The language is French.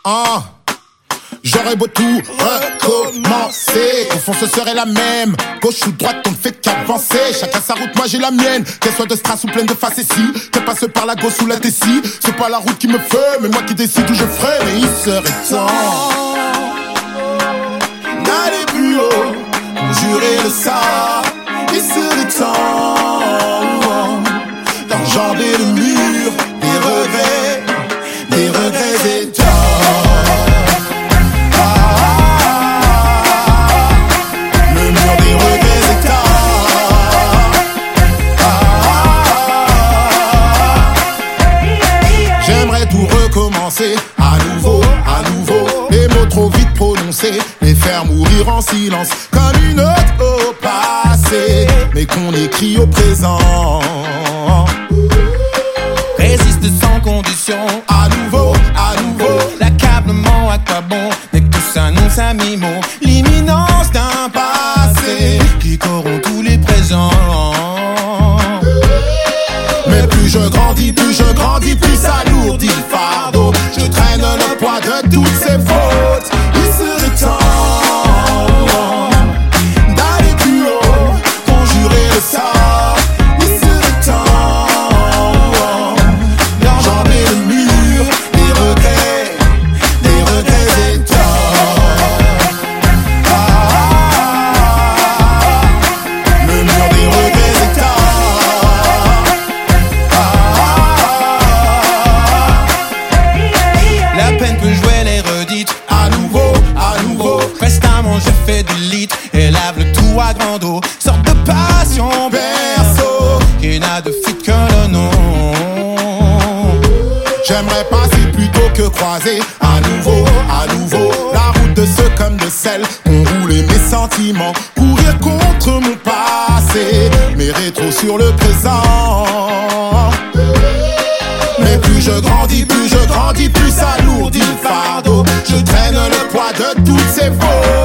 J'aurais beau tout recommencer, au fond ce serait la même. Gauche ou droite, on ne fait qu'avancer. Chacun sa route, moi j'ai la mienne. Qu'elle soit de strass ou pleine de facéties, qu'elle passe par la gauche ou la tessie. C'est pas la route qui me fait, mais moi qui décide où je ferai. Mais il serait temps d'aller plus haut, conjurer le sort. Il serait temps d'enjamber le mur des regrets et torts. À nouveau, les mots trop vite prononcés, les faire mourir en silence, comme une note au passé, mais qu'on écrit au présent. Résiste sans condition, à nouveau, l'accablement à quoi bon, mais que tout s'annonce à mi-mot, l'imminence d'un passé qui corrompt tous les présents. Mais plus je grandis, plus s'alourdit le fardeau. Je traîne le poids de toutes ces fautes. Il serait temps d'aller plus haut, conjurer le sort. Il serait temps d'enjamber le mur des regrets et torts. Le mur des regrets et torts. La peine que jouer les redites. À nouveau, Prestamment je fais du lit et lave le tout à grand eau. Sorte de passion perso qui n'a de fuite que le nom. J'aimerais passer plutôt que croiser. À nouveau, la route de ceux comme de celles ont roulé mes sentiments. Courir contre mon passé, mes rétros sur le présent. Mais plus je grandis, plus s'alourdit le fardeau. Je traîne le poids de toutes ces fautes.